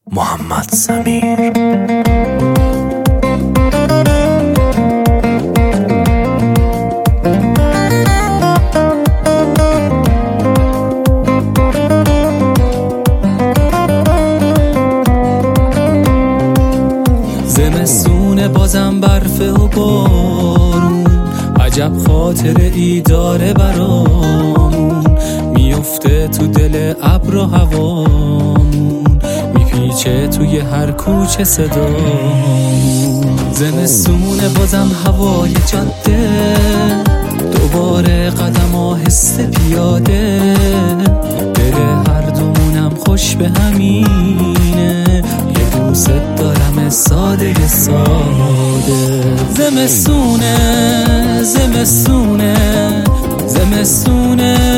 محمد سمیر. زمستونه بازم برف و بارون، عجب خاطره ای داره برامون. میفته تو دل ابر و هوامون، میپیچه توی هر کوچه صدامون. زمستونه بازم هوای جاده، دوباره قدم آهسته پیاده. دل هر دومونم خوش به همینه، یه دوست دارم ساده ساده. زمستونه زمستونه زمستونه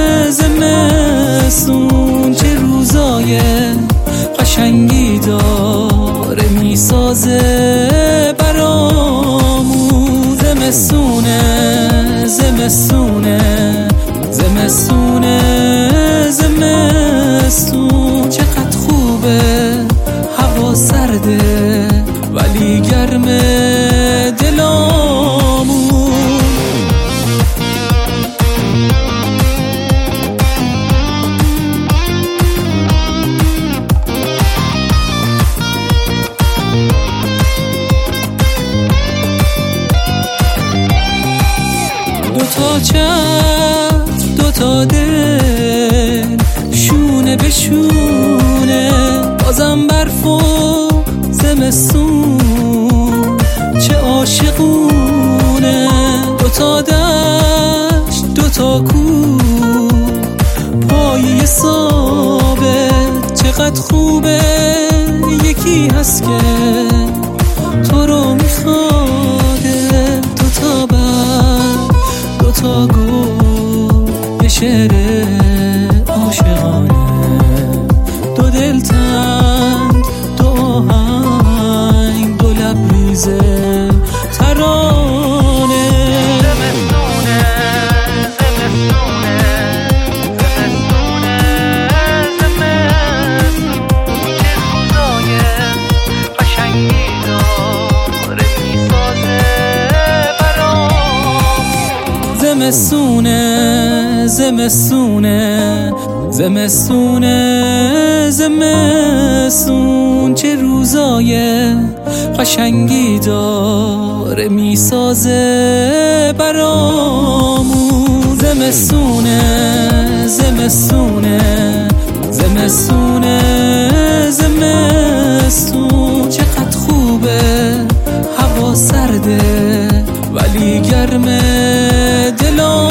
زمستون، چه روزای قشنگی داره میسازه برامون. زمستونه زمستونه زمستونه زمستون، چقدر خوبه هوا سرده ولی گرمه دلامون. دوتا چتر دوتا دل، شونه به شونه بازم برف و زمستون، چه عاشقونه. دوتا دشت دوتا کوه، پایه ثابت، چقدر خوبه یکی هست که تو رو میخواده. دوتا برد دوتا گل، یه شعر عاشقانه، دو دل تنگ دو آهنگ، دو لبریزه ترانه. زمستونه زمستونه زمستونه زمستون، چه روزای قشنگی داره میسازه برام. زمستونه زمستونه زمستونه زمستون، چه روزای قشنگی داره میسازه برامون. زمستونه زمستونه زمستونه زمستون، چقدر خوبه هوا سرده ولی گرمه دلام.